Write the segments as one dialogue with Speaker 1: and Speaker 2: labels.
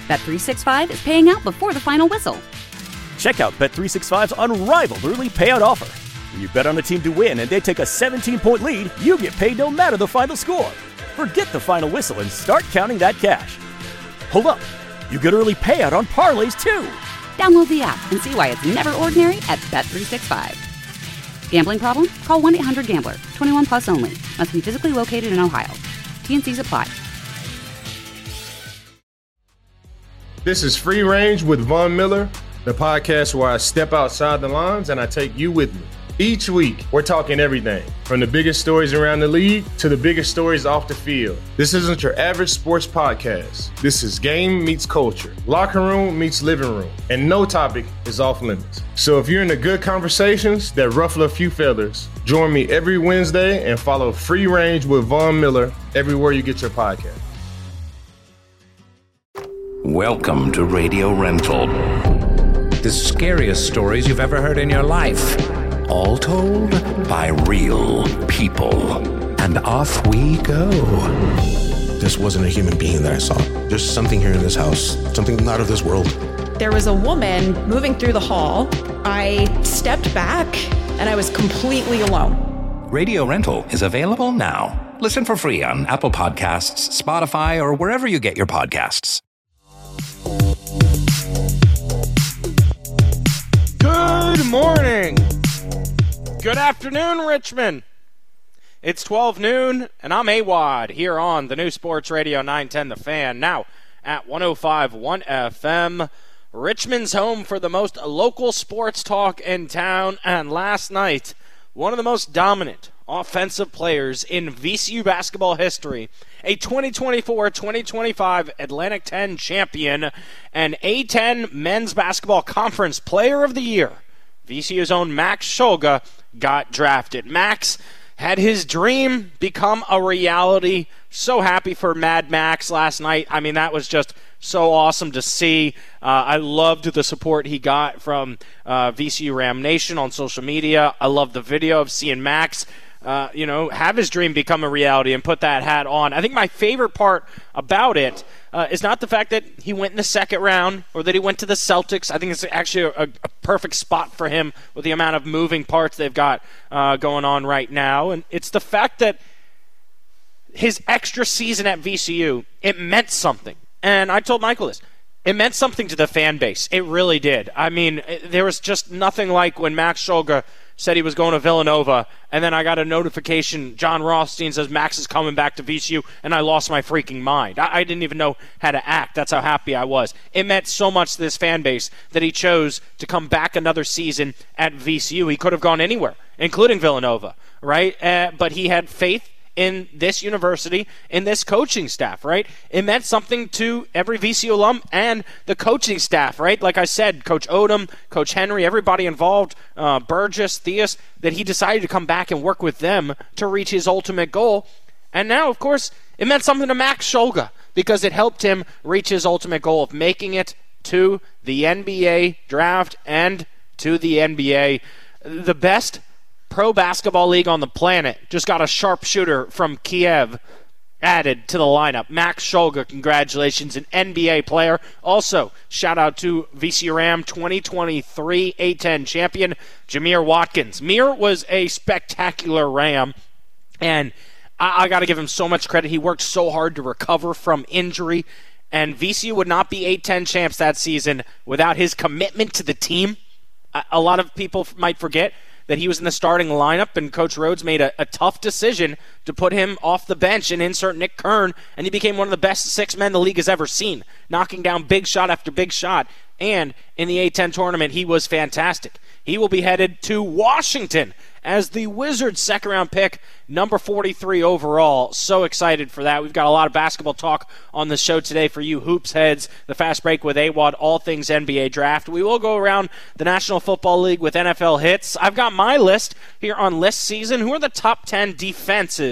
Speaker 1: Bet365 is paying out before the final whistle.
Speaker 2: Check out Bet365's unrivaled early payout offer. When you bet on a team to win and they take a 17-point lead, you get paid no matter the final score. Forget the final whistle and start counting that cash. Hold up. You get early payout on parlays, too.
Speaker 1: Download the app and see why it's never ordinary at Bet365. Gambling problem? Call 1-800-GAMBLER. 21 plus only. Must be physically located in Ohio. T&Cs apply.
Speaker 3: This is Free Range with Von Miller, the podcast where I step outside the lines and I take you with me. Each week, we're talking everything, from the biggest stories around the league to the biggest stories off the field. This isn't your average sports podcast. This is game meets culture, locker room meets living room, and no topic is off limits. So if you're into good conversations that ruffle a few feathers, join me every Wednesday and follow Free Range with Von Miller everywhere you get your podcast.
Speaker 4: Welcome to Radio Rental. The scariest stories you've ever heard in your life. All told by real people. And off we go.
Speaker 5: This wasn't a human being that I saw. There's something here in this house, something not of this world.
Speaker 6: There was a woman moving through the hall. I stepped back and I was completely alone.
Speaker 4: Radio Rental is available now. Listen for free on Apple Podcasts, Spotify, or wherever you get your podcasts.
Speaker 7: Good morning. Good afternoon, Richmond. It's 12 noon, and I'm AWOD here on the new Sports Radio 910 The Fan, now at 105.1 FM. Richmond's home for the most local sports talk in town, and last night, one of the most dominant offensive players in VCU basketball history, a 2024-2025 Atlantic 10 champion, and A10 Men's Basketball Conference Player of the Year, VCU's own Max Shulga, got drafted. Max had his dream become a reality. So happy for Mad Max last night. I mean, that was just so awesome to see. I loved the support he got from VCU Ram Nation on social media. I loved the video of seeing Max have his dream become a reality and put that hat on. I think my favorite part about it is not the fact that he went in the second round or that he went to the Celtics. I think it's actually a perfect spot for him with the amount of moving parts they've got going on right now. And it's the fact that his extra season at VCU, it meant something. And I told Michael this. It meant something to the fan base. It really did. I mean, there was just nothing like when Max Shulga said he was going to Villanova, and then I got a notification, John Rothstein says Max is coming back to VCU, and I lost my freaking mind. I didn't even know how to act. That's how happy I was. It meant so much to this fan base that he chose to come back another season at VCU. He could have gone anywhere, including Villanova, right? But he had faith in this university, in this coaching staff, right? It meant something to every VCU alum and the coaching staff, right? Like I said, Coach Odom, Coach Henry, everybody involved, Burgess, Theus, that he decided to come back and work with them to reach his ultimate goal. And now, of course, it meant something to Max Shulga because it helped him reach his ultimate goal of making it to the NBA draft and to the NBA. The best pro basketball league on the planet just got a sharpshooter from Kiev added to the lineup. Max Shulga, congratulations, an NBA player. Also, shout out to VCU Ram 2023 A10 champion, Jameer Watkins. Mir was a spectacular Ram, and I got to give him so much credit. He worked so hard to recover from injury, and VCU would not be A10 champs that season without his commitment to the team. A lot of people might forget that he was in the starting lineup, and Coach Rhodes made a tough decision to put him off the bench and insert Nick Kern, and he became one of the best six men the league has ever seen, knocking down big shot after big shot. And in the A10 tournament, he was fantastic. He will be headed to Washington as the Wizards' second-round pick, number 43 overall. So excited for that. We've got a lot of basketball talk on the show today for you hoops heads. The Fast Break with AWOD, all things NBA draft. We will go around the National Football League with NFL hits. I've got my list here on list season. Who are the top 10 defenses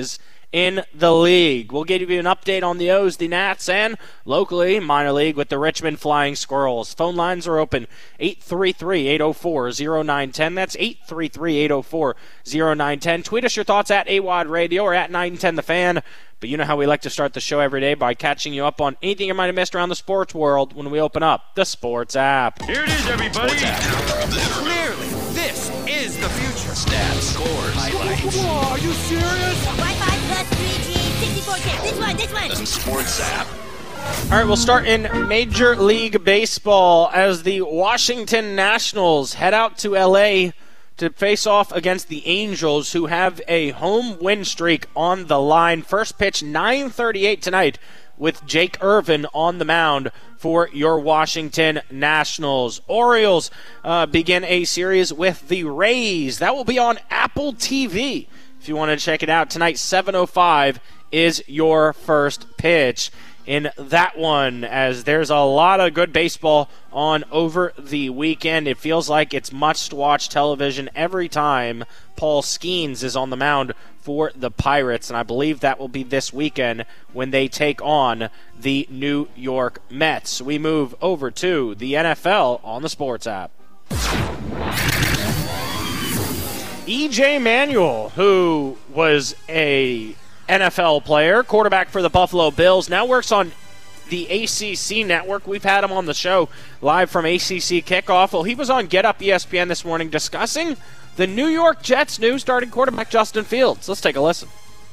Speaker 7: in the league. We'll give you an update on the O's, the Nats, and locally, minor league with the Richmond Flying Squirrels. Phone lines are open, 833-804-0910. That's 833-804-0910. Tweet us your thoughts at AWOD Radio or at 910 The Fan. But you know how we like to start the show every day by catching you up on anything you might have missed around the sports world when we open up the Sports app.
Speaker 8: Here it is, everybody. Clearly, this is the future. Stats, scores, highlights. Whoa, are you serious?
Speaker 9: Wi-Fi plus 3G, 64K. This one.
Speaker 8: The Sports app.
Speaker 7: All right, we'll start in Major League Baseball as the Washington Nationals head out to L.A. to face off against the Angels, who have a home win streak on the line. First pitch, 9:38 tonight, with Jake Irvin on the mound for your Washington Nationals. Orioles begin a series with the Rays. That will be on Apple TV. If you want to check it out tonight, 7:05 is your first pitch in that one, as there's a lot of good baseball on over the weekend. It feels like it's must-watch television every time Paul Skeens is on the mound for the Pirates, and I believe that will be this weekend when they take on the New York Mets. We move over to the NFL on the Sports app. E.J. Manuel, who was a NFL player, quarterback for the Buffalo Bills, now works on the ACC network. We've had him on the show live from ACC Kickoff. Well, he was on Get Up ESPN this morning discussing the New York Jets' new starting quarterback, Justin Fields. Let's take a listen.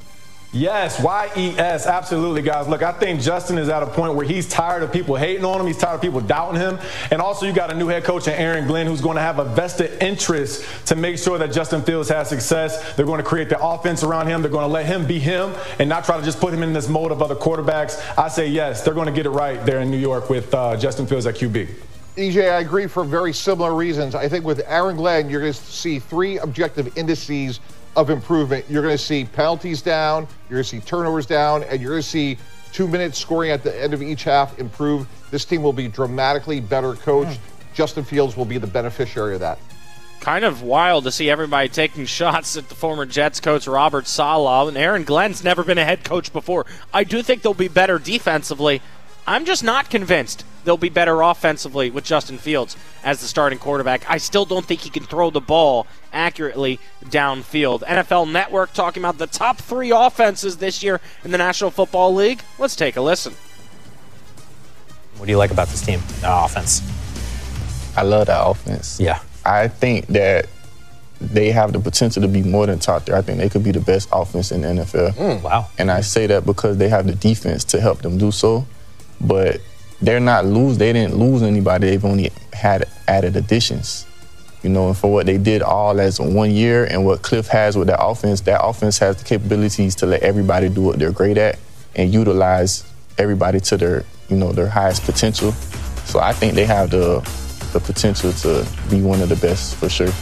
Speaker 10: Yes, Y-E-S, absolutely, guys. Look, I think Justin is at a point where he's tired of people hating on him. He's tired of people doubting him. And also, you got a new head coach in Aaron Glenn who's going to have a vested interest to make sure that Justin Fields has success. They're going to create the offense around him. They're going to let him be him and not try to just put him in this mold of other quarterbacks. I say yes, they're going to get it right there in New York with Justin Fields at QB.
Speaker 11: EJ, I agree for very similar reasons. I think with Aaron Glenn, you're going to see three objective indices of improvement. You're going to see penalties down, you're going to see turnovers down, and you're going to see 2 minutes scoring at the end of each half improve. This team will be dramatically better coached. Justin Fields will be the beneficiary of that.
Speaker 7: Kind of wild to see everybody taking shots at the former Jets coach Robert Saleh, and Aaron Glenn's never been a head coach before. I do think they'll be better defensively. I'm just not convinced they'll be better offensively with Justin Fields as the starting quarterback. I still don't think he can throw the ball accurately downfield. NFL Network talking about the top three offenses this year in the National Football League. Let's take a listen.
Speaker 12: What do you like about this team, the offense?
Speaker 13: I love that offense.
Speaker 12: Yeah.
Speaker 13: I think that they have the potential to be more than top tier. I think they could be the best offense in the NFL.
Speaker 12: Wow.
Speaker 13: And I say that because they have the defense to help them do so. But they're not lose. They didn't lose anybody. They've only had added additions, you know. And for what they did all as 1 year, and what Cliff has with that offense has the capabilities to let everybody do what they're great at and utilize everybody to their, you know, their highest potential. So I think they have the potential to be one of the best for sure.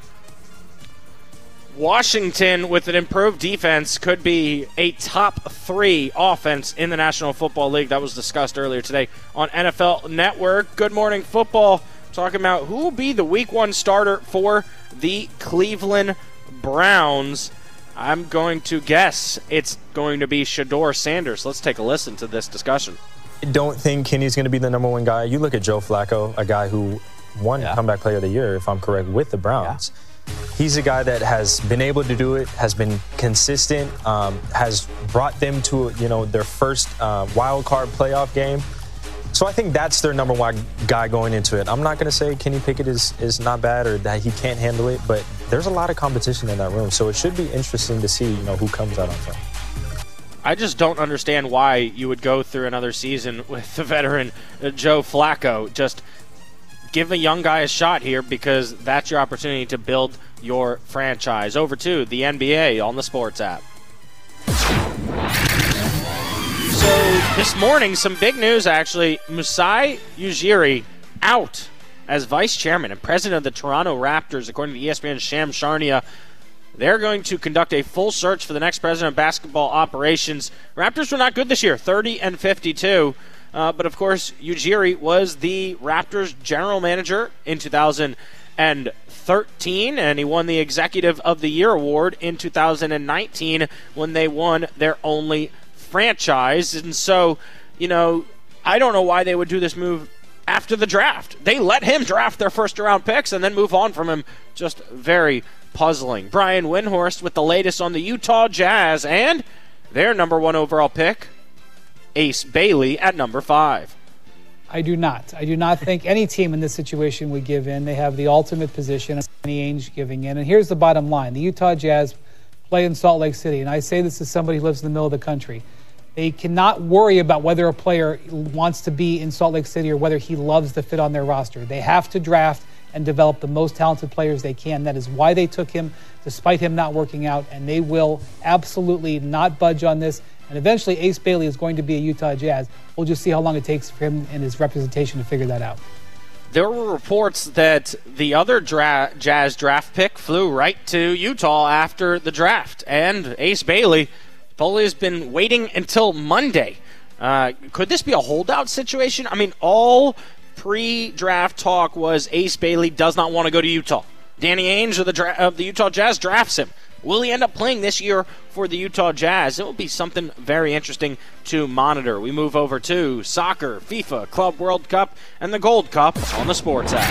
Speaker 7: Washington, with an improved defense, could be a top three offense in the National Football League. That was discussed earlier today on NFL Network. Good Morning Football talking about who will be the Week 1 starter for the Cleveland Browns. I'm going to guess it's going to be Shedeur Sanders. Let's take a listen to this discussion.
Speaker 12: I don't think Kenny's going to be the number one guy. You look at Joe Flacco, a guy who won Comeback Player of the Year, if I'm correct, with the Browns. Yeah. He's a guy that has been able to do it, has been consistent, has brought them to, you know, their first wild card playoff game. So I think that's their number one guy going into it. I'm not going to say Kenny Pickett is not bad or that he can't handle it, but there's a lot of competition in that room. So it should be interesting to see, you know, who comes out on top.
Speaker 7: I just don't understand why you would go through another season with the veteran Joe Flacco. Just give a young guy a shot here, because that's your opportunity to build your franchise. Over to the NBA on the Sports app. So this morning, some big news actually. Masai Ujiri out as vice chairman and president of the Toronto Raptors, according to ESPN's Shams Charania. They're going to conduct a full search for the next president of basketball operations. Raptors were not good this year, 30-52. But, of course, Ujiri was the Raptors general manager in 2009 2013, and he won the Executive of the Year award in 2019 when they won their only franchise. And so, I don't know why they would do this move after the draft. They let him draft their first-round picks and then move on from him. Just very puzzling. Brian Windhorst with the latest on the Utah Jazz and their number 1 overall pick, Ace Bailey, at number 5.
Speaker 14: I do not. I do not think any team in this situation would give in. They have the ultimate position, Danny Ainge giving in. And here's the bottom line. The Utah Jazz play in Salt Lake City, and I say this as somebody who lives in the middle of the country. They cannot worry about whether a player wants to be in Salt Lake City or whether he loves the fit on their roster. They have to draft and develop the most talented players they can. That is why they took him, despite him not working out, and they will absolutely not budge on this. And eventually Ace Bailey is going to be a Utah Jazz. We'll just see how long it takes for him and his representation to figure that out.
Speaker 7: There were reports that the other Jazz draft pick flew right to Utah after the draft, and Ace Bailey has been waiting until Monday. Could this be a holdout situation? I mean, all pre-draft talk was Ace Bailey does not want to go to Utah. Danny Ainge of the Utah Jazz drafts him. Will he end up playing this year for the Utah Jazz? It will be something very interesting to monitor. We move over to soccer, FIFA, Club World Cup, and the Gold Cup on the Sports app.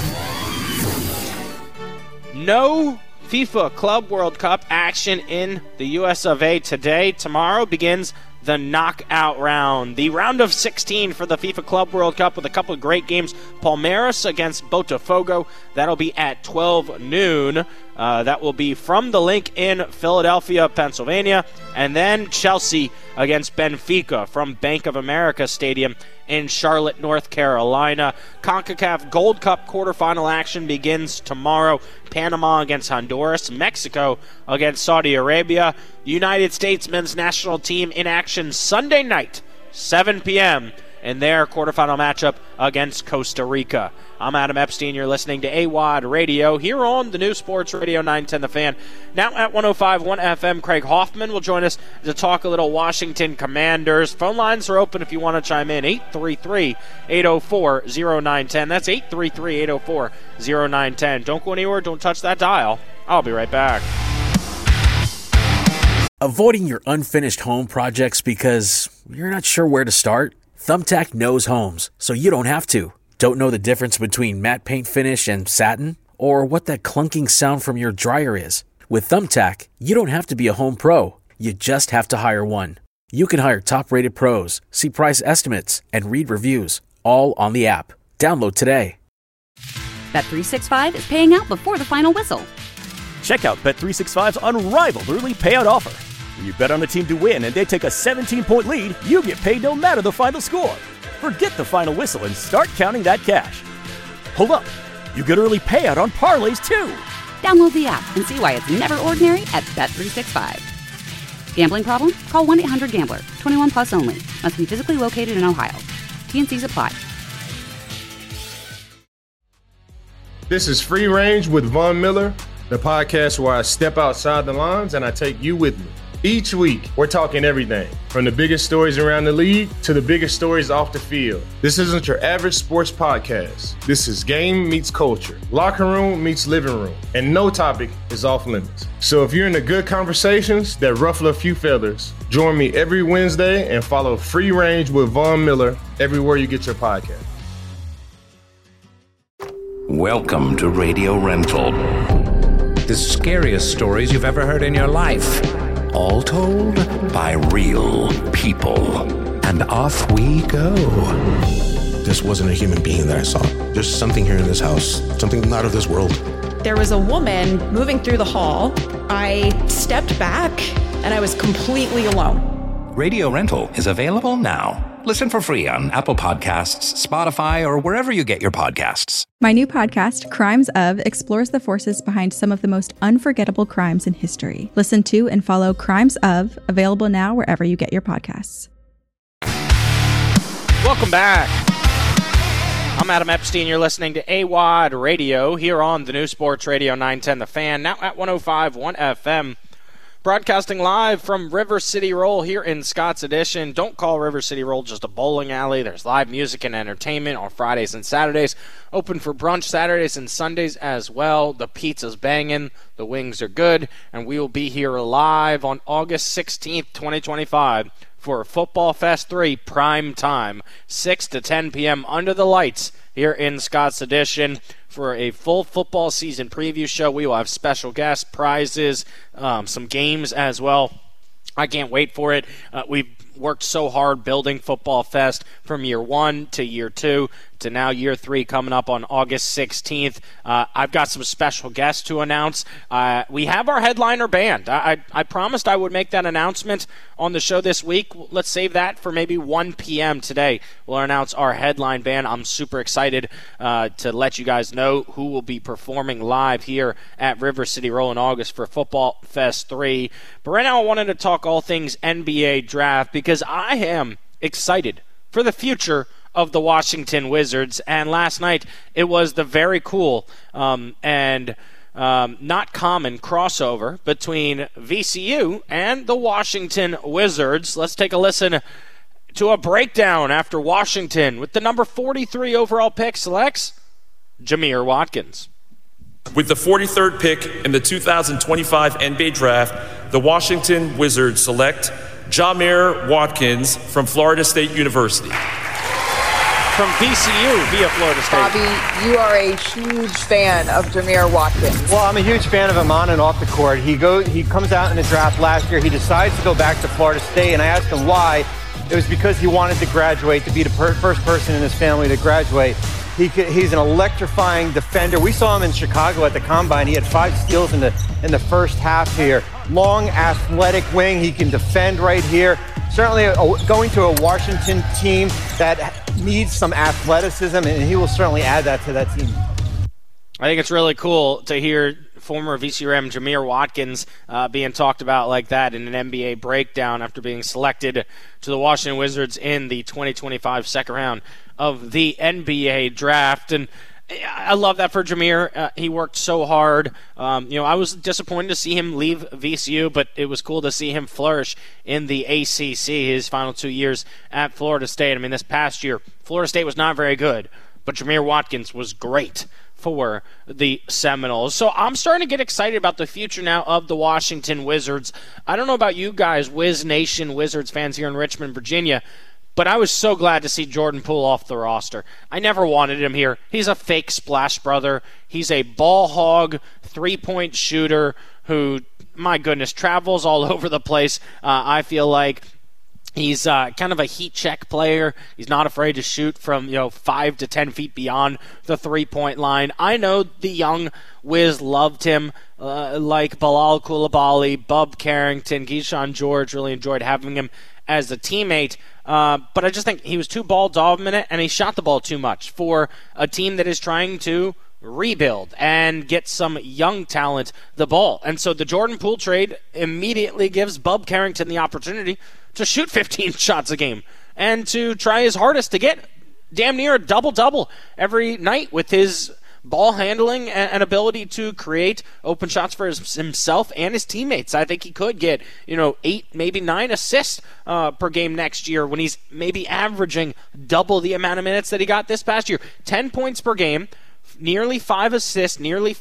Speaker 7: No FIFA Club World Cup action in the US of A today. Tomorrow begins the knockout round. The round of 16 for the FIFA Club World Cup with a couple of great games. Palmeiras against Botafogo. That'll be at 12 noon. That will be from the link in Philadelphia, Pennsylvania. And then Chelsea against Benfica from Bank of America Stadium in Charlotte, North Carolina. CONCACAF Gold Cup quarterfinal action begins tomorrow. Panama against Honduras. Mexico against Saudi Arabia. United States men's national team in action Sunday night, 7 p.m. in their quarterfinal matchup against Costa Rica. I'm Adam Epstein. You're listening to AWOD Radio here on the new Sports Radio 910 The Fan. Now at 105.1 FM, Craig Hoffman will join us to talk a little Washington Commanders. Phone lines are open if you want to chime in. 833-804-0910. That's 833-804-0910. Don't go anywhere. Don't touch that dial. I'll be right back.
Speaker 15: Avoiding your unfinished home projects because you're not sure where to start? Thumbtack knows homes, so you don't have to. Don't know the difference between matte paint finish and satin? Or what that clunking sound from your dryer is? With Thumbtack, you don't have to be a home pro. You just have to hire one. You can hire top-rated pros, see price estimates, and read reviews, all on the app. Download today.
Speaker 1: Bet365 is paying out before the final whistle.
Speaker 2: Check out Bet365's unrivaled early payout offer. When you bet on a team to win and they take a 17-point lead, you get paid no matter the final score. Forget the final whistle and start counting that cash. Hold up. You get early payout on parlays, too.
Speaker 1: Download the app and see why it's never ordinary at Bet365. Gambling problem? Call 1-800-GAMBLER. 21 plus only. Must be physically located in Ohio. T&Cs apply.
Speaker 3: This is Free Range with Von Miller, the podcast where I step outside the lines and I take you with me. Each week, we're talking everything from the biggest stories around the league to the biggest stories off the field. This isn't your average sports podcast. This is game meets culture, locker room meets living room, and no topic is off limits. So if you're into good conversations that ruffle a few feathers, join me every Wednesday and follow Free Range with Von Miller everywhere you get your podcast.
Speaker 4: Welcome to Radio Rental. The scariest stories you've ever heard in your life. All told by real people. And off we go.
Speaker 5: This wasn't a human being that I saw. There's something here in this house, something not of this world.
Speaker 6: There was a woman moving through the hall. I stepped back and I was completely alone.
Speaker 4: Radio Rental is available now. Listen for free on Apple Podcasts, Spotify, or wherever you get your podcasts.
Speaker 16: My new podcast, Crimes Of, explores the forces behind some of the most unforgettable crimes in history. Listen to and follow Crimes Of, available now wherever you get your podcasts.
Speaker 7: Welcome back. I'm Adam Epstein. You're listening to AWOD Radio here on the new Sports Radio 910 The Fan, now at 105.1 FM. Broadcasting live from River City Roll here in Scott's Addition. Don't call River City Roll just a bowling alley. There's live music and entertainment on Fridays and Saturdays. Open for brunch Saturdays and Sundays as well. The pizza's banging. The wings are good. And we will be here live on August 16th, 2025 for Football Fest 3 prime time, 6 to 10 p.m. under the lights here in Scott's Addition. For a full football season preview show, we will have special guests, prizes, some games as well. I can't wait for it. We've worked so hard building Football Fest from year 1 to year 2 to now year 3 coming up on August 16th. I've got some special guests to announce. We have our headliner band. I promised I would make that announcement on the show this week. Let's save that for maybe 1 p.m. today. We'll announce our headline band. I'm super excited to let you guys know who will be performing live here at River City Roll in August for Football Fest 3. But right now I wanted to talk all things NBA draft because I am excited for the future of the Washington Wizards. And last night it was the very cool and not common crossover between VCU and the Washington Wizards. Let's take a listen to a breakdown after Washington with the number 43 overall pick selects Jamir Watkins.
Speaker 17: With the 43rd pick in the 2025 NBA Draft, the Washington Wizards select Jamir Watkins from Florida State University.
Speaker 7: From VCU via Florida State.
Speaker 18: Bobby, you are a huge fan of Jamir Watkins.
Speaker 19: Well, I'm a huge fan of him on and off the court. He comes out in the draft last year. He decides to go back to Florida State, and I asked him why. It was because he wanted to graduate, to be the first person in his family to graduate. He's an electrifying defender. We saw him in Chicago at the Combine. He had 5 steals in the first half here. Long, athletic wing. He can defend right here. Certainly going to a Washington team that needs some athleticism, and he will certainly add that to that team.
Speaker 7: I think it's really cool to hear former VCU Jamir Watkins being talked about like that in an NBA breakdown after being selected to the Washington Wizards in the 2025 second round of the NBA draft. And I love that for Jamir. He worked so hard. I was disappointed to see him leave VCU, but it was cool to see him flourish in the ACC his final 2 years at Florida State. I mean, this past year, Florida State was not very good, but Jamir Watkins was great for the Seminoles. So I'm starting to get excited about the future now of the Washington Wizards. I don't know about you guys, Wiz Nation Wizards fans here in Richmond, Virginia, but I was so glad to see Jordan Poole off the roster. I never wanted him here. He's a fake splash brother. He's a ball hog, three-point shooter who, my goodness, travels all over the place. I feel like he's kind of a heat check player. He's not afraid to shoot from 5 to 10 feet beyond the three-point line. I know the young Wiz loved him, like Bilal Coulibaly, Bub Carrington, Keyshawn George. Really enjoyed having him as a teammate. But I just think he was too ball dominant, and he shot the ball too much for a team that is trying to rebuild and get some young talent the ball. And so the Jordan Poole trade immediately gives Bub Carrington the opportunity to shoot 15 shots a game and to try his hardest to get damn near a double-double every night with his ball handling and ability to create open shots for himself and his teammates. I think he could get 8, maybe 9 assists per game next year when he's maybe averaging double the amount of minutes that he got this past year. 10 points per game, nearly 5 assists, nearly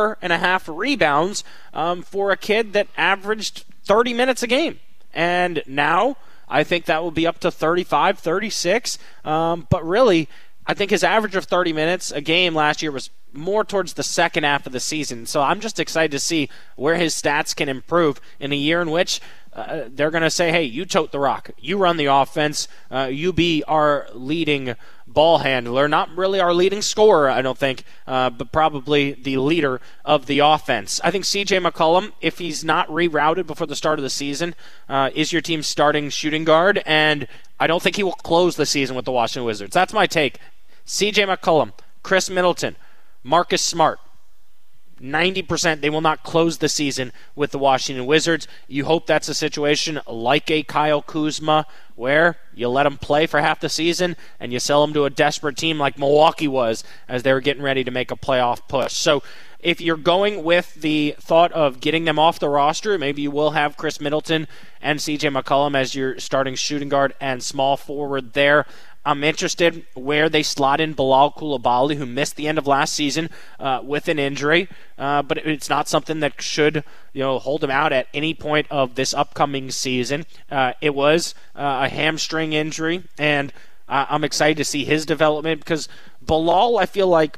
Speaker 7: 4.5 rebounds for a kid that averaged 30 minutes a game. And now I think that will be up to 35, 36. But really, I think his average of 30 minutes a game last year was more towards the second half of the season. So I'm just excited to see where his stats can improve in a year in which they're going to say, hey, you tote the rock. You run the offense. You be our leading ball handler. Not really our leading scorer, I don't think, but probably the leader of the offense. I think C.J. McCollum, if he's not rerouted before the start of the season, is your team's starting shooting guard, and I don't think he will close the season with the Washington Wizards. That's my take. C.J. McCollum, Chris Middleton, Marcus Smart. 90% they will not close the season with the Washington Wizards. You hope that's a situation like a Kyle Kuzma, where you let him play for half the season and you sell him to a desperate team like Milwaukee was as they were getting ready to make a playoff push. So if you're going with the thought of getting them off the roster, maybe you will have Chris Middleton and CJ McCollum as your starting shooting guard and small forward there. I'm interested where they slot in Bilal Coulibaly, who missed the end of last season with an injury, but it's not something that should hold him out at any point of this upcoming season. It was a hamstring injury, and I'm excited to see his development because Bilal, I feel like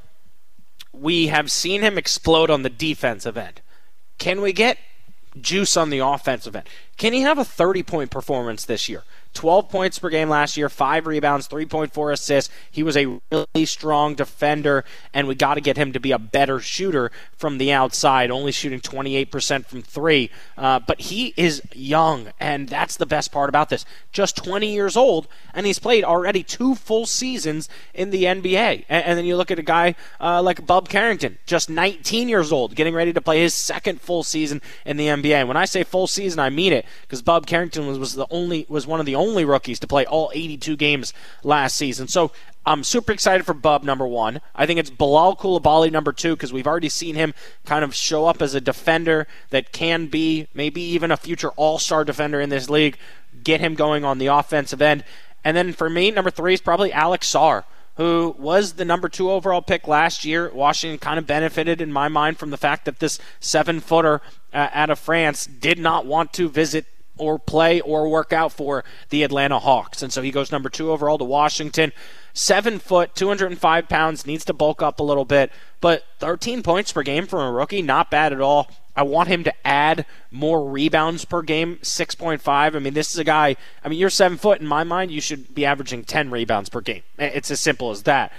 Speaker 7: we have seen him explode on the defensive end. Can we get juice on the offensive end? Can he have a 30-point performance this year? 12 points per game last year, 5 rebounds, 3.4 assists. He was a really strong defender, and we got to get him to be a better shooter from the outside, only shooting 28% from 3. But he is young, and that's the best part about this. Just 20 years old, and he's played already 2 full seasons in the NBA. And then you look at a guy like Bub Carrington, just 19 years old, getting ready to play his second full season in the NBA. And when I say full season, I mean it, because Bub Carrington was one of the only rookies to play all 82 games last season. So I'm super excited for Bub, number 1. I think it's Bilal Coulibaly, number 2, because we've already seen him kind of show up as a defender that can be maybe even a future all-star defender in this league. Get him going on the offensive end. And then for me, number 3 is probably Alex Sarr, who was the number 2 overall pick last year. Washington kind of benefited, in my mind, from the fact that this 7-footer out of France did not want to visit or play or work out for the Atlanta Hawks. And so he goes number 2 overall to Washington. 7 foot, 205 pounds, needs to bulk up a little bit, but 13 points per game from a rookie, not bad at all. I want him to add more rebounds per game, 6.5. I mean, this is a guy, you're 7 foot. In my mind, you should be averaging 10 rebounds per game. It's as simple as that.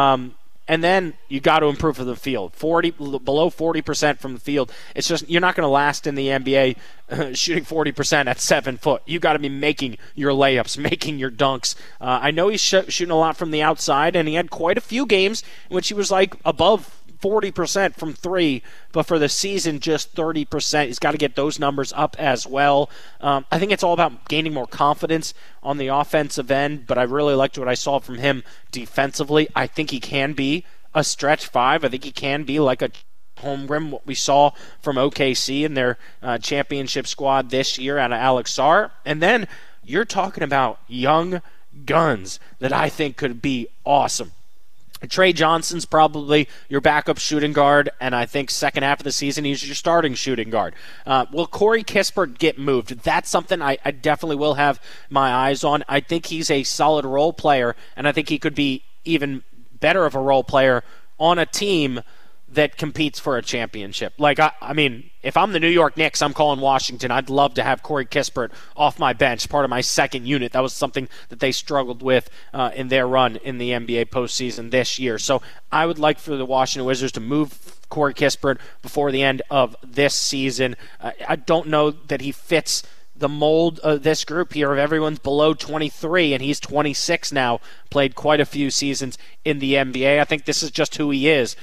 Speaker 7: And then you got to improve from the field. Below 40% from the field. It's just you're not going to last in the NBA shooting 40% at 7 foot. You got to be making your layups, making your dunks. I know he's shooting a lot from the outside, and he had quite a few games in which he was like above 40% from 3, but for the season, just 30%. He's got to get those numbers up as well. I think it's all about gaining more confidence on the offensive end, but I really liked what I saw from him defensively. I think he can be a stretch 5. I think he can be like a Holmgren, what we saw from OKC in their championship squad this year out of Alex Sarr. And then you're talking about young guns that I think could be awesome. Trey Johnson's probably your backup shooting guard, and I think second half of the season he's your starting shooting guard. Will Corey Kispert get moved? That's something I definitely will have my eyes on. I think he's a solid role player, and I think he could be even better of a role player on a team that competes for a championship. Like, I mean, if I'm the New York Knicks, I'm calling Washington. I'd love to have Corey Kispert off my bench, part of my second unit. That was something that they struggled with in their run in the NBA postseason this year. So I would like for the Washington Wizards to move Corey Kispert before the end of this season. I don't know that he fits the mold of this group here of everyone's below 23, and he's 26 now, played quite a few seasons in the NBA. I think this is just who he is.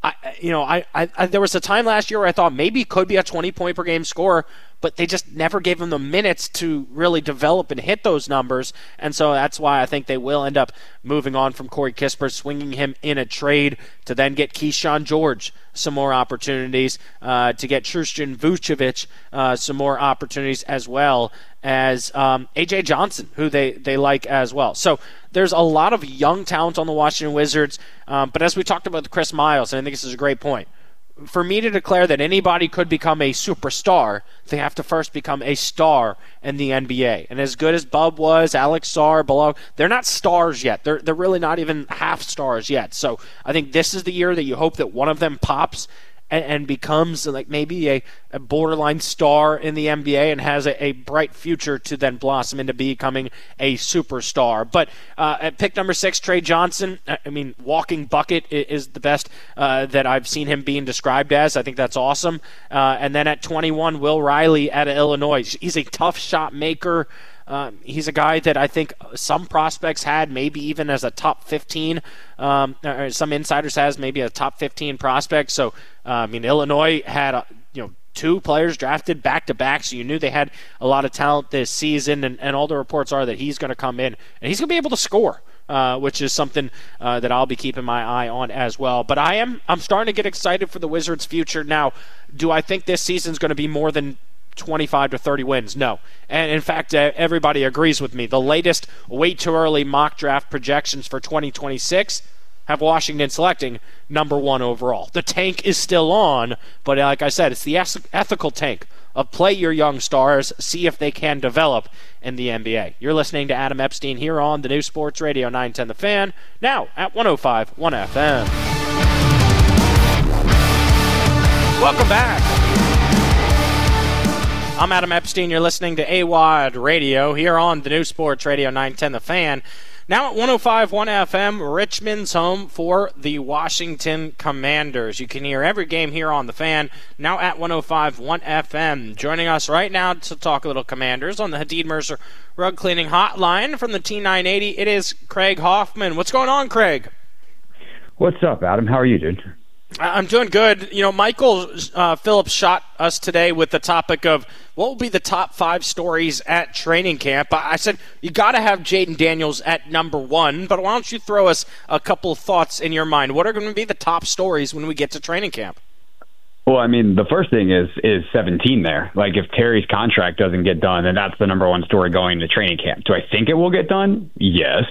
Speaker 7: There was a time last year where I thought maybe he could be a 20-point per game scorer, but they just never gave him the minutes to really develop and hit those numbers. And so that's why I think they will end up moving on from Corey Kispert, swinging him in a trade to then get Keyshawn George some more opportunities, to get Tristan Vucevic some more opportunities, as well as A.J. Johnson, who they like as well. So there's a lot of young talent on the Washington Wizards, but as we talked about with Chris Miles, and I think this is a great point, for me to declare that anybody could become a superstar, they have to first become a star in the NBA. And as good as Bub was, Alex Sarr, Bilal, they're not stars yet. They're really not even half stars yet. So I think this is the year that you hope that one of them pops and becomes like maybe a borderline star in the NBA and has a bright future to then blossom into becoming a superstar. But at pick number 6, Trey Johnson, I mean, walking bucket is the best that I've seen him being described as. I think that's awesome. And then at 21, Will Riley out of Illinois. He's a tough shot maker. He's a guy that I think some prospects had maybe even as a top 15, or some insiders has maybe a top 15 prospect. So, Illinois had, 2 players drafted back-to-back, so you knew they had a lot of talent this season, and all the reports are that he's going to come in, and he's going to be able to score, which is something that I'll be keeping my eye on as well. But I'm starting to get excited for the Wizards' future. Now, do I think this season's going to be more than 25 to 30 wins? No. And in fact, everybody agrees with me. The latest way too early mock draft projections for 2026 have Washington selecting number 1 overall. The tank is still on, but like I said, it's the ethical tank of play your young stars, see if they can develop in the NBA. You're listening to Adam Epstein here on the new Sports Radio 910 The Fan, now at 105.1 FM. Welcome back. I'm Adam Epstein. You're listening to AWOD Radio here on the new Sports Radio 910 The Fan. Now at 105.1 FM, Richmond's home for the Washington Commanders. You can hear every game here on The Fan, now at 105.1 FM. Joining us right now to talk a little Commanders on the Hadid Mercer Rug Cleaning Hotline from the T980, it is Craig Hoffman. What's going on, Craig?
Speaker 20: What's up, Adam? How are you, dude?
Speaker 7: I'm doing good. Michael Phillips shot us today with the topic of what will be the top 5 stories at training camp. I said you got to have Jaden Daniels at number 1, but why don't you throw us a couple of thoughts in your mind? What are going to be the top stories when we get to training camp?
Speaker 20: Well, the first thing is 17 there. Like, if Terry's contract doesn't get done, then that's the number 1 story going to training camp. Do I think it will get done? Yes.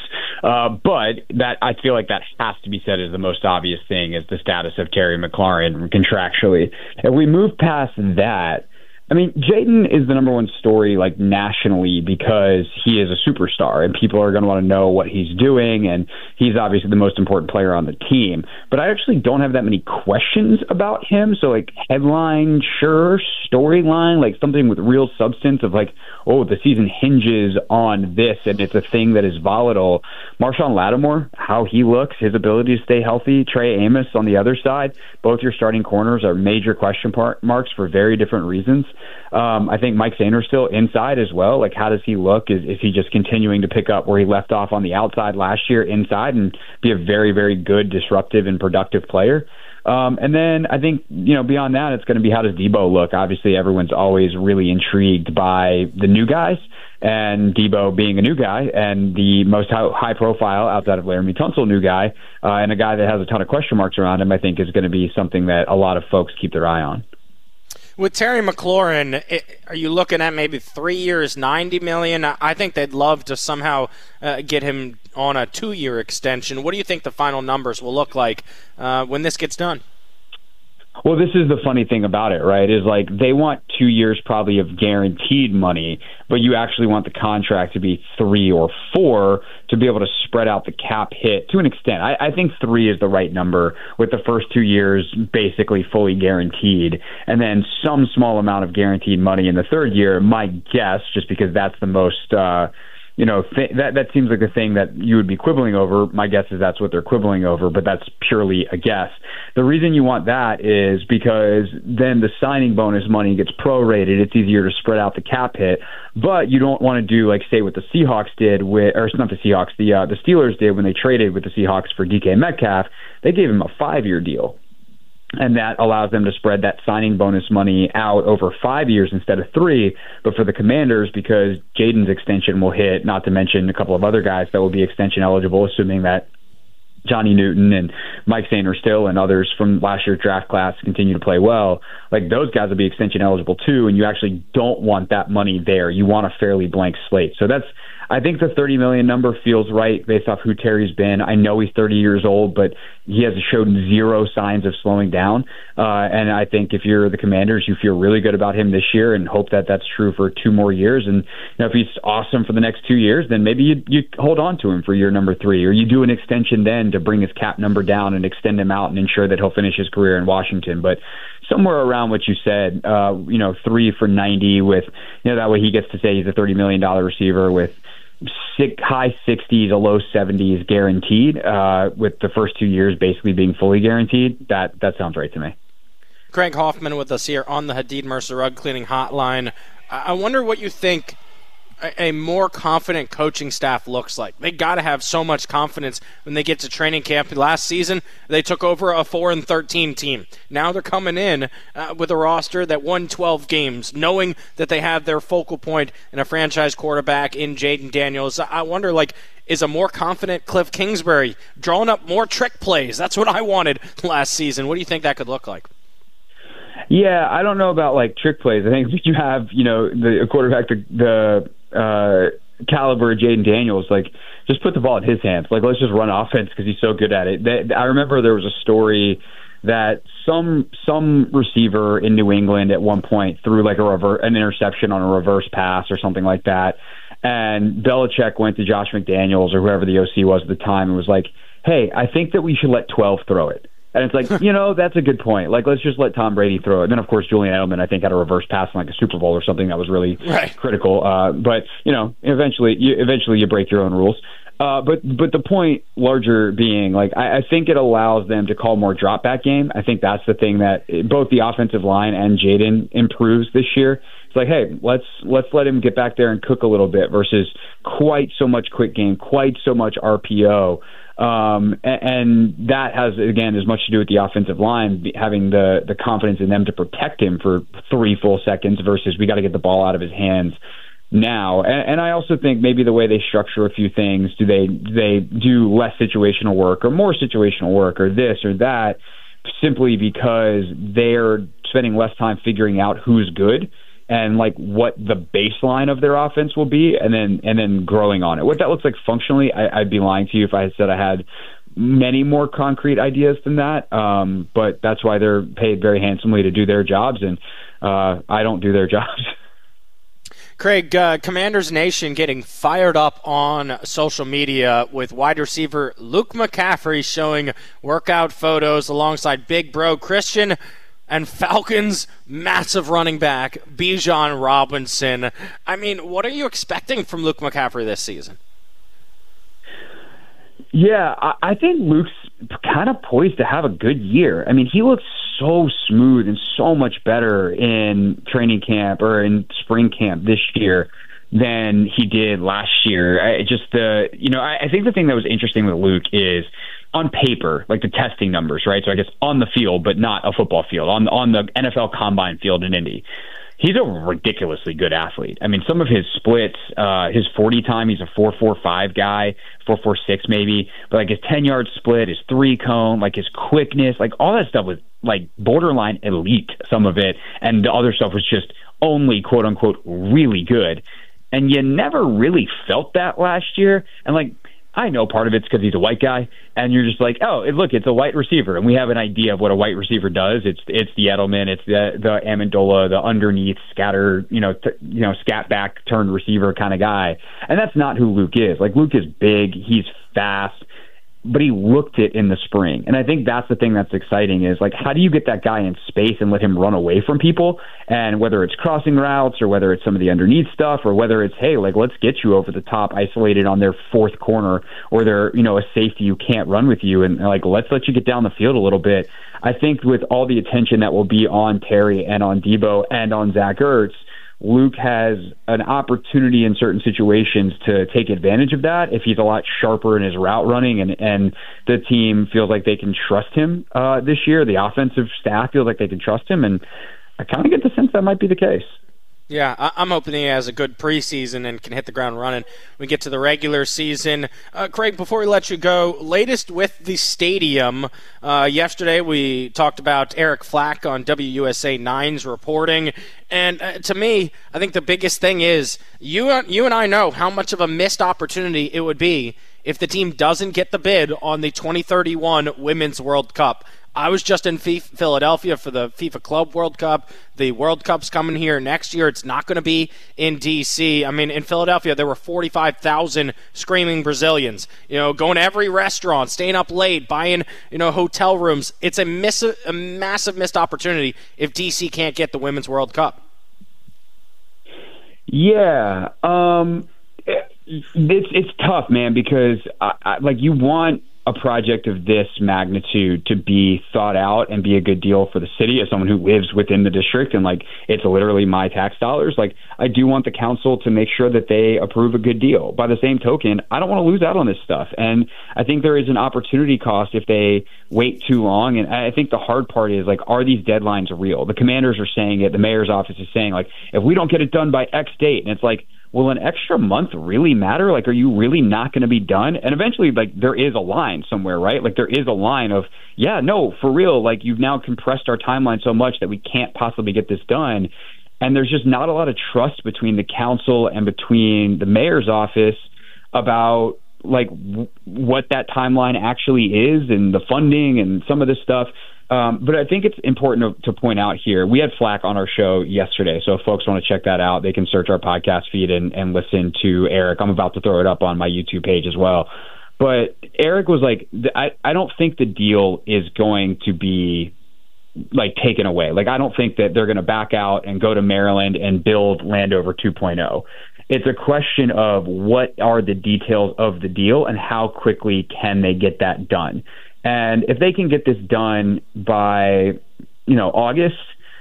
Speaker 20: But that, I feel like that has to be said as the most obvious thing, is the status of Terry McLaurin contractually. If we move past that, Jaden is the number 1 story, like, nationally, because he is a superstar and people are going to want to know what he's doing, and he's obviously the most important player on the team. But I actually don't have that many questions about him. So, like, headline, sure, storyline, like something with real substance of, like, oh, the season hinges on this and it's a thing that is volatile. Marshawn Lattimore, how he looks, his ability to stay healthy. Trey Amos on the other side. Both your starting corners are major question marks for very different reasons. I think Mike Sainristil inside as well. Like, how does he look? Is he just continuing to pick up where he left off on the outside last year inside and be a very, very good, disruptive, and productive player? And then I think, beyond that, it's going to be how does Debo look? Obviously, everyone's always really intrigued by the new guys, and Debo being a new guy and the most high profile outside of Laramie Tunsil new guy, and a guy that has a ton of question marks around him, I think is going to be something that a lot of folks keep their eye on.
Speaker 7: With Terry McLaurin, are you looking at maybe 3 years, $90 million? I think they'd love to somehow get him on a 2-year extension. What do you think the final numbers will look like when this gets done?
Speaker 20: Well, this is the funny thing about it, right, is like they want 2 years probably of guaranteed money, but you actually want the contract to be 3 or 4 to be able to spread out the cap hit to an extent. I think 3 is the right number, with the first 2 years basically fully guaranteed, and then some small amount of guaranteed money in the third year. My guess, just because that's the most that seems like a thing that you would be quibbling over. My guess is that's what they're quibbling over, but that's purely a guess. The reason you want that is because then the signing bonus money gets prorated. It's easier to spread out the cap hit, but you don't want to do, like, say, what the Seahawks did with, or not the Seahawks, the Steelers did when they traded with the Seahawks for DK Metcalf. They gave him a 5-year deal. And that allows them to spread that signing bonus money out over 5 years instead of 3. But for the Commanders, because Jaden's extension will hit, not to mention a couple of other guys that will be extension eligible, assuming that Johnny Newton and Mike Sainristil and others from last year's draft class continue to play well, like, those guys will be extension eligible too, and you actually don't want that money there. You want a fairly blank slate. So I think the $30 million number feels right based off who Terry's been. I know he's 30 years old, but he has showed 0 signs of slowing down. And I think if you're the Commanders, you feel really good about him this year and hope that that's true for 2 more years. And if he's awesome for the next 2 years, then maybe you hold on to him for year number 3, or you do an extension then to bring his cap number down and extend him out and ensure that he'll finish his career in Washington. But somewhere around what you said, 3 for $90 with, that way he gets to say he's a $30 million receiver with high 60s, a low 70s guaranteed, with the first 2 years basically being fully guaranteed. That sounds right to me.
Speaker 7: Craig Hoffman with us here on the Hadid Mercer Rug Cleaning Hotline. I wonder what you think a more confident coaching staff looks like. They got to have so much confidence when they get to training camp. Last season, they took over a 4-13 team. Now they're coming in with a roster that won 12 games, knowing that they have their focal point in a franchise quarterback in Jaden Daniels. I wonder, is a more confident Cliff Kingsbury drawing up more trick plays? That's what I wanted last season. What do you think that could look like?
Speaker 20: Yeah, I don't know about trick plays. I think if you have, the quarterback, the caliber of Jaden Daniels, just put the ball in his hands. Let's just run offense because he's so good at it. I remember there was a story that some receiver in New England at one point threw an interception on a reverse pass or something like that. And Belichick went to Josh McDaniels or whoever the OC was at the time and was like, hey, I think that we should let 12 throw it. And it's that's a good point. Let's just let Tom Brady throw it. And then, of course, Julian Edelman, I think, had a reverse pass in a Super Bowl or something that was really critical. But, eventually you break your own rules. But the point larger being, I think it allows them to call more drop back game. I think that's the thing that both the offensive line and Jaden improves this year. It's hey, let's let him get back there and cook a little bit versus quite so much quick game, quite so much RPO. And that has, again, as much to do with the offensive line having the confidence in them to protect him for 3 full seconds versus we got to get the ball out of his hands now. And I also think maybe the way they structure a few things, do they do less situational work or more situational work or this or that, simply because they're spending less time figuring out who's good and what the baseline of their offense will be, and then growing on it. What that looks like functionally, I'd be lying to you if I had said I had many more concrete ideas than that. But that's why they're paid very handsomely to do their jobs, and I don't do their jobs.
Speaker 7: Craig, Commanders Nation getting fired up on social media with wide receiver Luke McCaffrey showing workout photos alongside Big Bro Christian and Falcons' massive running back, Bijan Robinson. I mean, what are you expecting from Luke McCaffrey this season?
Speaker 20: Yeah, I think Luke's kind of poised to have a good year. I mean, he looks so smooth and so much better in training camp or in spring camp this year than he did last year. I think the thing that was interesting with Luke is on paper, the testing numbers, right? So I guess on the field, but not a football field, on the NFL Combine field in Indy. He's a ridiculously good athlete. I mean, some of his splits, his 40 time, he's a 4.45 guy, 4.46 maybe, but his 10-yard split, his 3-cone, his quickness, all that stuff was borderline elite, some of it, and the other stuff was just only quote unquote really good. And you never really felt that last year. And I know part of it's because he's a white guy, and you're just it's a white receiver, and we have an idea of what a white receiver does. It's the Edelman, it's the Amendola, the underneath scatter, scat back turned receiver kind of guy, and that's not who Luke is. Luke is big, he's fast, but he looked it in the spring, and I think that's the thing that's exciting is how do you get that guy in space and let him run away from people? And whether it's crossing routes or whether it's some of the underneath stuff or whether it's let's get you over the top isolated on their fourth corner or they're a safety you can't run with you, and let's let you get down the field a little bit. I think with all the attention that will be on Terry and on Debo and on Zach Ertz, Luke has an opportunity in certain situations to take advantage of that if he's a lot sharper in his route running and the team feels like they can trust him this year. The offensive staff feels like they can trust him, and I kind of get the sense that might be the case.
Speaker 7: Yeah, I'm hoping he has a good preseason and can hit the ground running when we get to the regular season. Craig, before we let you go, latest with the stadium. Yesterday we talked about Eric Flack on WUSA 9's reporting. And to me, I think the biggest thing is you and I know how much of a missed opportunity it would be if the team doesn't get the bid on the 2031 Women's World Cup. I was just in Philadelphia for the FIFA Club World Cup. The World Cup's coming here next year. It's not going to be in D.C. I mean, in Philadelphia, there were 45,000 screaming Brazilians, going to every restaurant, staying up late, buying, hotel rooms. It's a massive missed opportunity if D.C. can't get the Women's World Cup.
Speaker 20: Yeah. It's tough, man, because you want a project of this magnitude to be thought out and be a good deal for the city, as someone who lives within the district and like it's literally my tax dollars, like I do want the council to make sure that they approve a good deal. By the same token, I don't want to lose out on this stuff. And I think there is an opportunity cost if they wait too long. And I think the hard part is like, are these deadlines real? The Commanders are saying it. The mayor's office is saying like, if we don't get it done by X date, and it's like, will an extra month really matter? Like, are you really not going to be done? And eventually, like, there is a line somewhere, right? Like, there is a line of, yeah, no, for real, like, you've now compressed our timeline so much that we can't possibly get this done. And there's just not a lot of trust between the council and between the mayor's office about, like, what that timeline actually is and the funding and some of this stuff. But I think it's important to point out here, we had Flack on our show yesterday, so if folks want to check that out, they can search our podcast feed and listen to Eric. I'm about to throw it up on my YouTube page as well. But Eric was like, I don't think the deal is going to be like taken away. Like, I don't think that they're going to back out and go to Maryland and build Landover 2.0. It's a question of what are the details of the deal and how quickly can they get that done. And if they can get this done by, August,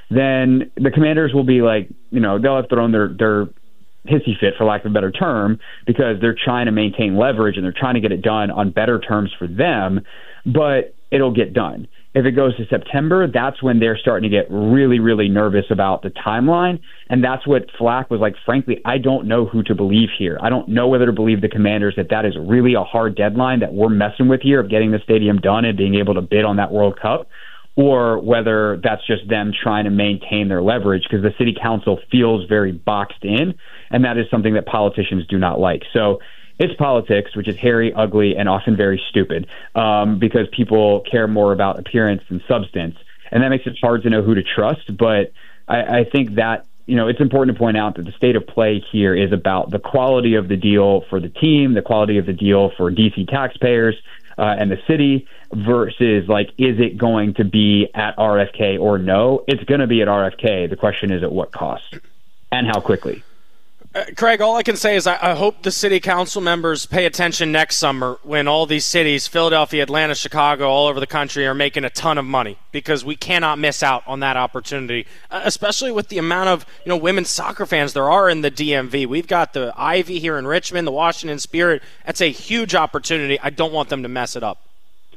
Speaker 20: then the Commanders will be like, they'll have thrown their hissy fit, for lack of a better term, because they're trying to maintain leverage and they're trying to get it done on better terms for them, but it'll get done. If it goes to September, that's when they're starting to get really, really nervous about the timeline. And that's what Flack was like, frankly, I don't know who to believe here. I don't know whether to believe the Commanders that is really a hard deadline that we're messing with here of getting the stadium done and being able to bid on that World Cup, or whether that's just them trying to maintain their leverage, because the city council feels very boxed in, and that is something that politicians do not like. So it's politics, which is hairy, ugly, and often very stupid, because people care more about appearance than substance. And that makes it hard to know who to trust. But I think that, it's important to point out that the state of play here is about the quality of the deal for the team, the quality of the deal for DC taxpayers and the city, versus, like, is it going to be at RFK or no? It's going to be at RFK. The question is at what cost and how quickly.
Speaker 7: Craig, all I can say is I hope the city council members pay attention next summer when all these cities, Philadelphia, Atlanta, Chicago, all over the country, are making a ton of money, because we cannot miss out on that opportunity, especially with the amount of women's soccer fans there are in the DMV. We've got the Ivy here in Richmond, the Washington Spirit. That's a huge opportunity. I don't want them to mess it up.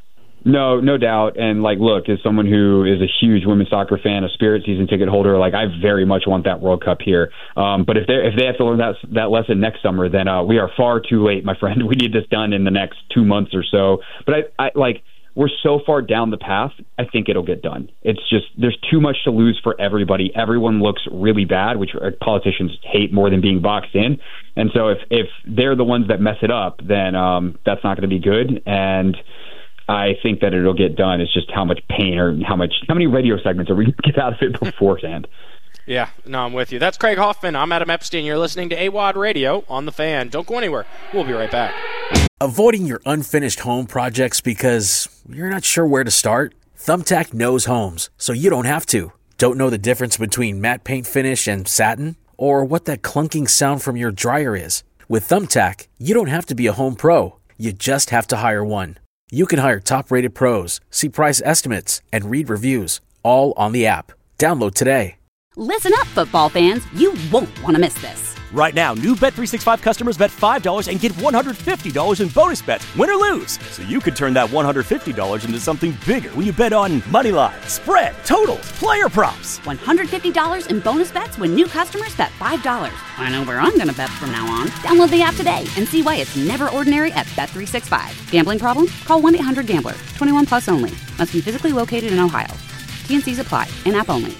Speaker 20: No doubt. And look, as someone who is a huge women's soccer fan, a Spirit season ticket holder, I very much want that World Cup here. But if they have to learn that lesson next summer, then we are far too late, my friend. We need this done in the next 2 months or so. But we're so far down the path, I think it'll get done. It's just, there's too much to lose for everybody. Everyone looks really bad, which politicians hate more than being boxed in. And so if they're the ones that mess it up, then that's not going to be good. And I think that it'll get done. It's just how much pain or how many radio segments are we going to get out of it beforehand?
Speaker 7: Yeah, no, I'm with you. That's Craig Hoffman. I'm Adam Epstein. You're listening to AWOD Radio on The Fan. Don't go anywhere. We'll be right back.
Speaker 15: Avoiding your unfinished home projects because you're not sure where to start? Thumbtack knows homes, so you don't have to. Don't know the difference between matte paint finish and satin? Or what that clunking sound from your dryer is? With Thumbtack, you don't have to be a home pro. You just have to hire one. You can hire top-rated pros, see price estimates, and read reviews, all on the app. Download today.
Speaker 1: Listen up, football fans. You won't want to miss this.
Speaker 2: Right now, new Bet365 customers bet $5 and get $150 in bonus bets, win or lose. So you could turn that $150 into something bigger when you bet on moneyline, spread, totals, player props.
Speaker 1: $150 in bonus bets when new customers bet $5. I know where I'm going to bet from now on. Download the app today and see why it's never ordinary at Bet365. Gambling problem? Call 1-800-GAMBLER. 21 plus only. Must be physically located in Ohio. T&Cs apply. In-app only.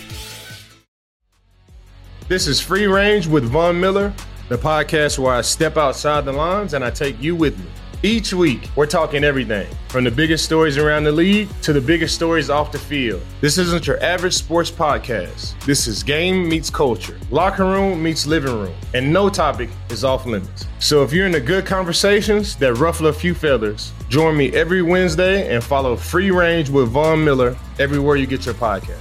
Speaker 3: This is Free Range with Von Miller, the podcast where I step outside the lines and I take you with me. Each week, we're talking everything from the biggest stories around the league to the biggest stories off the field. This isn't your average sports podcast. This is game meets culture, locker room meets living room, and no topic is off limits. So if you're into good conversations that ruffle a few feathers, join me every Wednesday and follow Free Range with Von Miller everywhere you get your podcast.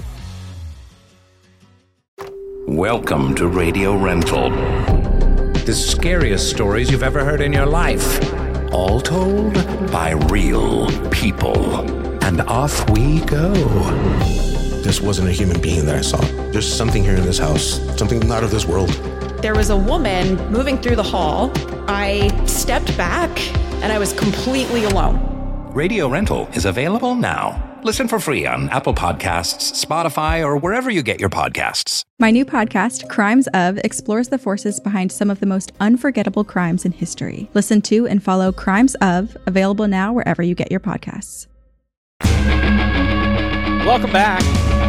Speaker 4: Welcome to Radio Rental. The scariest stories you've ever heard in your life, All told by real people. And off we go.
Speaker 5: This wasn't a human being that I saw. There's something here in this house, something not of this world.
Speaker 6: There was a woman moving through the hall. I stepped back and I was completely alone.
Speaker 4: Radio Rental is available now. Listen for free on Apple Podcasts, Spotify, or wherever you get your podcasts.
Speaker 16: My new podcast, Crimes Of, explores the forces behind some of the most unforgettable crimes in history. Listen to and follow Crimes Of, available now wherever you get your podcasts.
Speaker 7: Welcome back.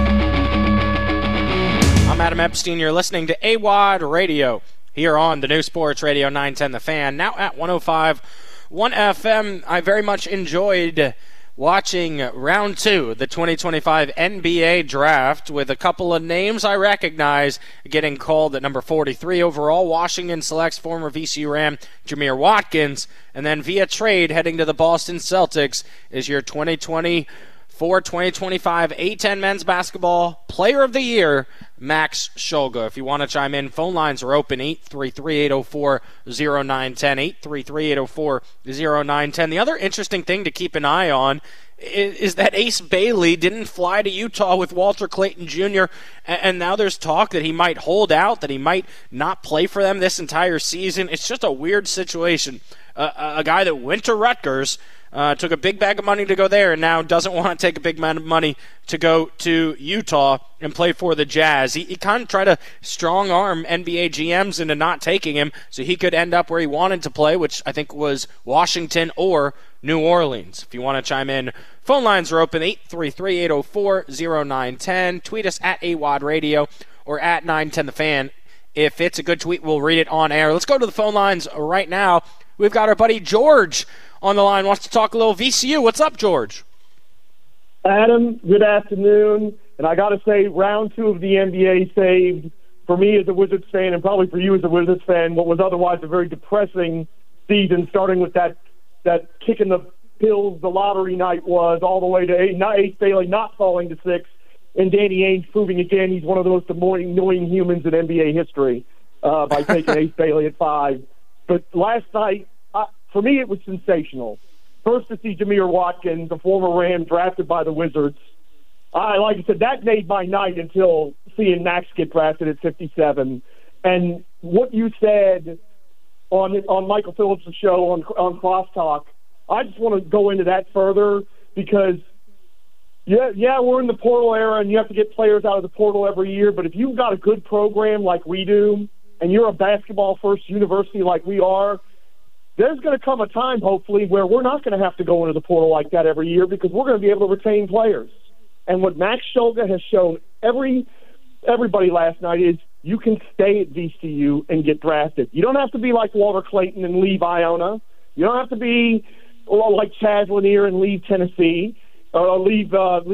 Speaker 7: I'm Adam Epstein. You're listening to AWOD Radio here on the new Sports Radio 910 The Fan, now at 105.1 FM. I very much enjoyed watching round 2, the 2025 NBA draft, with a couple of names I recognize getting called at number 43 overall. Washington selects former VCU Ram Jamir Watkins, and then via trade heading to the Boston Celtics is your 2020 for 2025 A10 Men's Basketball Player of the Year, Max Shulga. If you want to chime in, phone lines are open, 833-804-0910, 833-804-0910. The other interesting thing to keep an eye on is that Ace Bailey didn't fly to Utah with Walter Clayton Jr., and now there's talk that he might hold out, that he might not play for them this entire season. It's just a weird situation. A guy that went to Rutgers, took a big bag of money to go there, and now doesn't want to take a big amount of money to go to Utah and play for the Jazz. He kind of tried to strong-arm NBA GMs into not taking him so he could end up where he wanted to play, which I think was Washington or New Orleans. If you want to chime in, phone lines are open, 833-804-0910. Tweet us at AWOD Radio or at 910 The Fan. If it's a good tweet, we'll read it on air. Let's go to the phone lines right now. We've got our buddy George on the line, wants to talk a little VCU. What's up, George?
Speaker 21: Adam, good afternoon. And I got to say, round 2 of the NBA saved, for me as a Wizards fan, and probably for you as a Wizards fan, what was otherwise a very depressing season, starting with that kick in the pills the lottery night was, all the way to Ace Bailey not falling to 6, and Danny Ainge proving again he's one of the most annoying humans in NBA history by taking Ace Bailey at 5. But last night, for me, it was sensational. First to see Jamir Watkins, the former Ram drafted by the Wizards. Like I said, that made my night until seeing Max get drafted at 57. And what you said on Michael Phillips' show on Crosstalk, I just want to go into that further because, yeah, we're in the portal era and you have to get players out of the portal every year. But if you've got a good program like we do and you're a basketball-first university like we are, there's going to come a time, hopefully, where we're not going to have to go into the portal like that every year because we're going to be able to retain players. And what Max Shulga has shown everybody last night is you can stay at VCU and get drafted. You don't have to be like Walter Clayton and leave Iona. You don't have to be like Chaz Lanier and leave Tennessee or leave North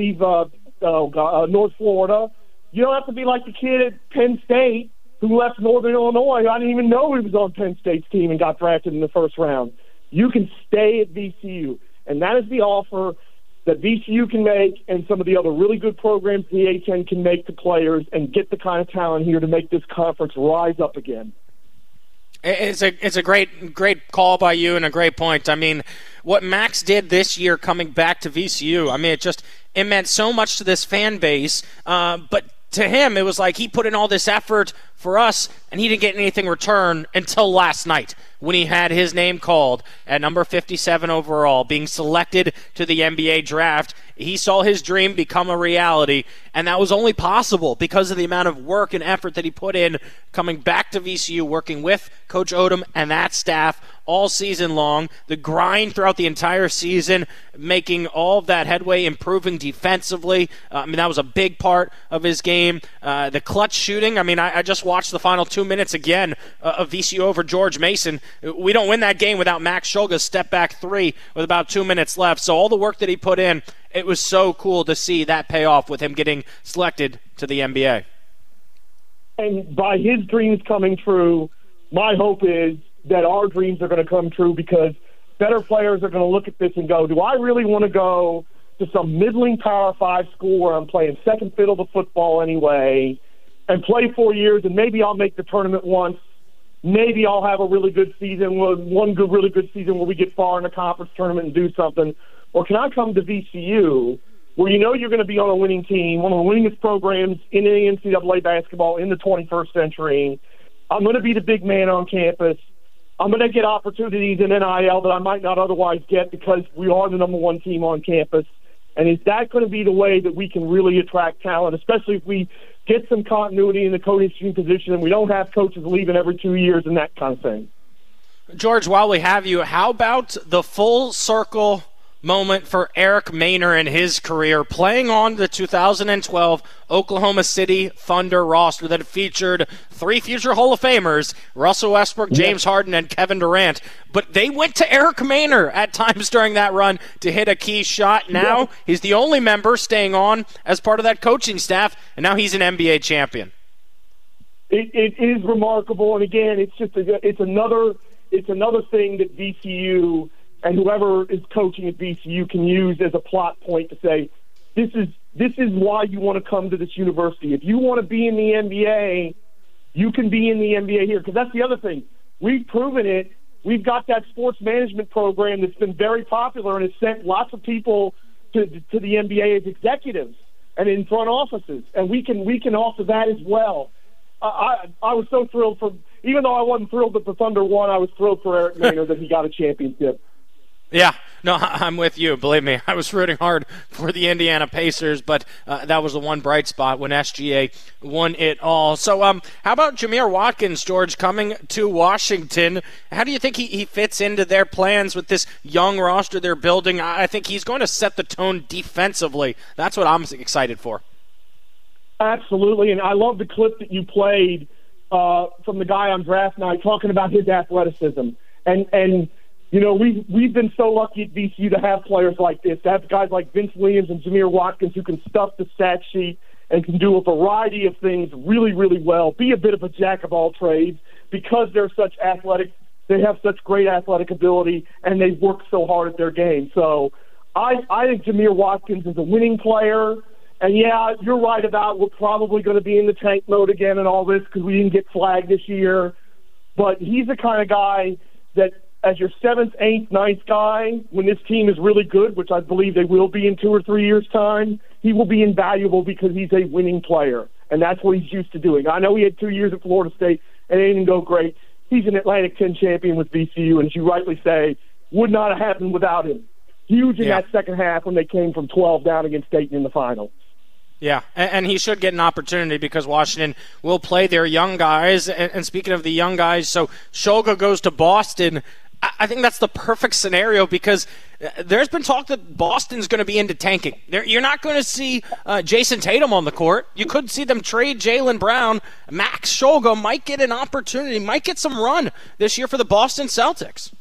Speaker 21: Florida. You don't have to be like the kid at Penn State who left Northern Illinois. I didn't even know he was on Penn State's team and got drafted in the first round. You can stay at VCU, and that is the offer that VCU can make and some of the other really good programs the A10 can make to players and get the kind of talent here to make this conference rise up again.
Speaker 7: It's a great call by you and a great point. I mean, what Max did this year coming back to VCU, I mean, it meant so much to this fan base, but to him, it was like he put in all this effort for us, and he didn't get anything in return until last night when he had his name called at number 57 overall, being selected to the NBA draft. He saw his dream become a reality, and that was only possible because of the amount of work and effort that he put in coming back to VCU, working with Coach Odom and that staff all season long, the grind throughout the entire season, making all of that headway, improving defensively. I mean, that was a big part of his game. The clutch shooting, I mean, I just watched the final 2 minutes again of VCU over George Mason. We don't win that game without Max Shulga's step-back 3 with about 2 minutes left. So all the work that he put in, it was so cool to see that pay off with him getting selected to the NBA.
Speaker 21: And by his dreams coming true, my hope is that our dreams are going to come true because better players are going to look at this and go, do I really want to go to some middling Power 5 school where I'm playing second fiddle to football anyway and play 4 years and maybe I'll make the tournament once maybe I'll have a really good season, really good season where we get far in a conference tournament and do something? Or can I come to VCU where you know you're going to be on a winning team, one of the winningest programs in the NCAA basketball in the 21st century? I'm going to be the big man on campus. I'm going to get opportunities in NIL that I might not otherwise get because we are the number one team on campus. And is that going to be the way that we can really attract talent, especially if we get some continuity in the coaching position and we don't have coaches leaving every 2 years and that kind of thing?
Speaker 7: George, while we have you, how about the full circle moment for Eric Maynor in his career, playing on the 2012 Oklahoma City Thunder roster that featured 3 future Hall of Famers, Russell Westbrook, James Harden, and Kevin Durant. But they went to Eric Maynor at times during that run to hit a key shot. Now he's the only member staying on as part of that coaching staff, and now he's an NBA champion.
Speaker 21: It is remarkable, and again, it's another thing that VCU and whoever is coaching at VCU can use as a plot point to say, this is why you want to come to this university. If you want to be in the NBA, you can be in the NBA here. Because that's the other thing. We've proven it. We've got that sports management program that's been very popular and has sent lots of people to the NBA as executives and in front offices. And we can offer that as well. I was so thrilled even though I wasn't thrilled that the Thunder won, I was thrilled for Eric Maynor that he got a championship.
Speaker 7: Yeah, no, I'm with you. Believe me, I was rooting hard for the Indiana Pacers, but that was the one bright spot when SGA won it all. So how about Jamir Watkins, George, coming to Washington? How do you think he fits into their plans with this young roster they're building? I think he's going to set the tone defensively. That's what I'm excited for.
Speaker 21: Absolutely, and I love the clip that you played from the guy on draft night talking about his athleticism. And you know, we've been so lucky at VCU to have players like this, to have guys like Vince Williams and Jamir Watkins who can stuff the stat sheet and can do a variety of things really, really well, be a bit of a jack of all trades because they're such athletic, they have such great athletic ability, and they work so hard at their game. So I think Jamir Watkins is a winning player. And, yeah, you're right about we're probably going to be in the tank mode again and all this because we didn't get flagged this year. But he's the kind of guy that – as your 7th, 8th, 9th guy, when this team is really good, which I believe they will be in 2 or 3 years' time, he will be invaluable because he's a winning player, and that's what he's used to doing. I know he had 2 years at Florida State, and it didn't go great. He's an Atlantic 10 champion with VCU, and as you rightly say, would not have happened without him. Huge in that second half when they came from 12 down against Dayton in the final.
Speaker 7: Yeah, and he should get an opportunity because Washington will play their young guys. And speaking of the young guys, so Shulga goes to Boston. I think that's the perfect scenario because there's been talk that Boston's going to be into tanking. You're not going to see Jason Tatum on the court. You could see them trade Jaylen Brown. Max Shulga might get an opportunity, might get some run this year for the Boston Celtics.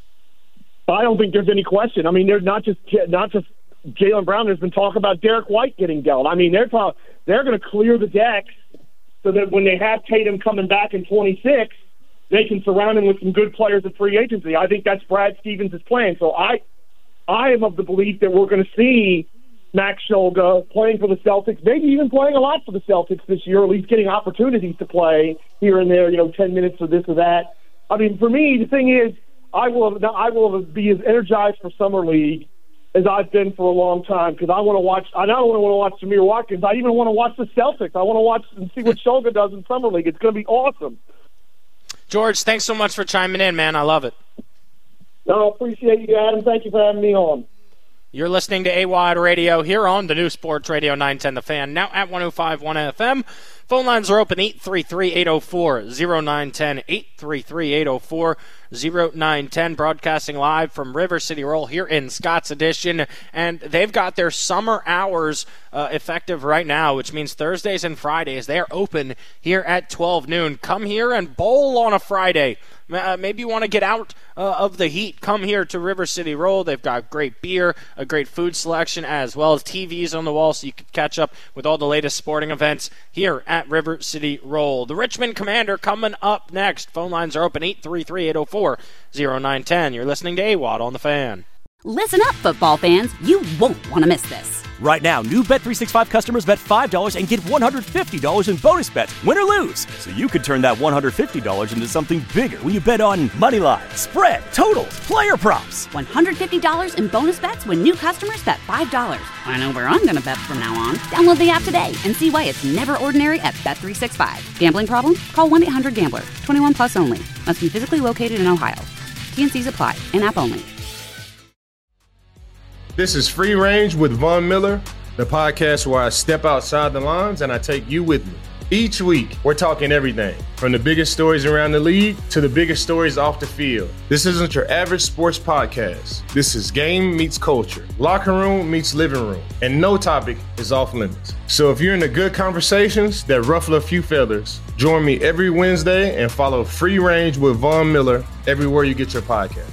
Speaker 21: I don't think there's any question. I mean, they're not just Jaylen Brown. There's been talk about Derek White getting dealt. I mean, they're going to clear the decks so that when they have Tatum coming back in 26, they can surround him with some good players at free agency. I think that's Brad Stevens' plan. So I am of the belief that we're going to see Max Shulga playing for the Celtics, maybe even playing a lot for the Celtics this year, or at least getting opportunities to play here and there, 10 minutes or this or that. I mean, for me, the thing is, I will be as energized for Summer League as I've been for a long time because I want to watch. I not only want to watch Jamir Watkins, I even want to watch the Celtics. I want to watch and see what Shulga does in Summer League. It's going to be awesome.
Speaker 7: George, thanks so much for chiming in, man. I love it.
Speaker 21: No, appreciate you, Adam. Thank you for having me on.
Speaker 7: You're listening to AWOD Radio here on the new Sports Radio 910 The Fan, now at 105.1 FM. Phone lines are open 833-804-0910, 833-804-0910, broadcasting live from River City Roll here in Scott's Addition. And they've got their summer hours effective right now, which means Thursdays and Fridays. They are open here at 12 noon. Come here and bowl on a Friday. Maybe you want to get out of the heat. Come here to River City Roll. They've got great beer, a great food selection, as well as TVs on the wall so you can catch up with all the latest sporting events here at River City Roll. The Richmond Commander coming up next. Phone lines are open 833-804-0910. You're listening to AWOD on the Fan.
Speaker 1: Listen up, football fans. You won't want to miss this.
Speaker 2: Right now, new Bet365 customers bet $5 and get $150 in bonus bets, win or lose. So you could turn that $150 into something bigger when you bet on money line, spread, totals, player props.
Speaker 1: $150 in bonus bets when new customers bet $5. I know where I'm going to bet from now on. Download the app today and see why it's never ordinary at Bet365. Gambling problem? Call 1-800-GAMBLER. 21 plus only. Must be physically located in Ohio. T&Cs apply. In-app only.
Speaker 3: This is Free Range with Von Miller, the podcast where I step outside the lines and I take you with me. Each week, we're talking everything from the biggest stories around the league to the biggest stories off the field. This isn't your average sports podcast. This is game meets culture, locker room meets living room, and no topic is off limits. So if you're into good conversations that ruffle a few feathers, join me every Wednesday and follow Free Range with Von Miller everywhere you get your podcast.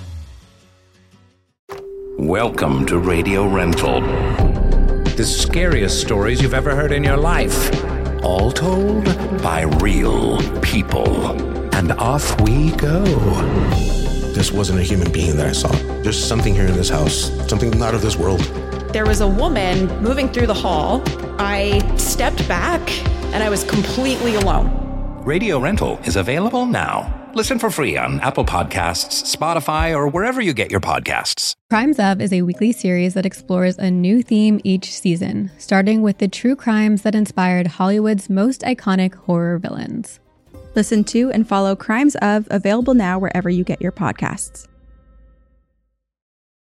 Speaker 4: Welcome to Radio Rental. The scariest stories you've ever heard in your life. All told by real people. And off we go.
Speaker 5: This wasn't a human being that I saw. There's something here in this house, something not of this world.
Speaker 6: There was a woman moving through the hall. I stepped back and I was completely alone.
Speaker 4: Radio Rental is available now. Listen for free on Apple Podcasts, Spotify, or wherever you get your podcasts.
Speaker 9: Crimes Of is a weekly series that explores a new theme each season, starting with the true crimes that inspired Hollywood's most iconic horror villains.
Speaker 16: Listen to and follow Crimes Of, available now wherever you get your podcasts.